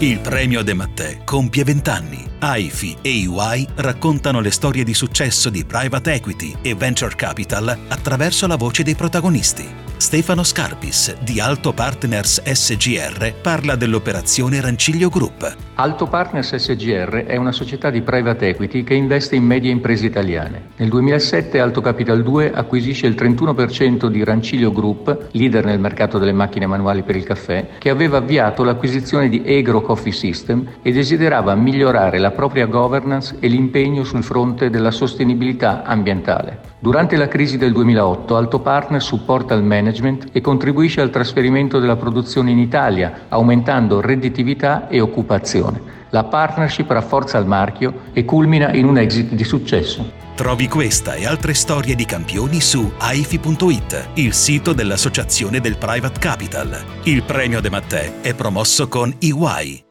Il premio De Mattei compie 20 anni. AIFI e EY raccontano le storie di successo di private equity e venture capital attraverso la voce dei protagonisti. Stefano Scarpis di Alto Partners SGR parla dell'operazione Ranciglio Group. Alto Partners SGR è una società di private equity che investe in medie imprese italiane. Nel 2007 Alto Capital 2 acquisisce il 31% di Ranciglio Group, leader nel mercato delle macchine manuali per il caffè, che aveva avviato l'acquisizione di Egro Coffee System e desiderava migliorare la propria governance e l'impegno sul fronte della sostenibilità ambientale. Durante la crisi del 2008 Alto Partners supporta il management e contribuisce al trasferimento della produzione in Italia, aumentando redditività e occupazione. La partnership rafforza il marchio e culmina in un exit di successo. Trovi questa e altre storie di campioni su aifi.it, il sito dell'Associazione del Private Capital. Il premio De Mattei è promosso con EY.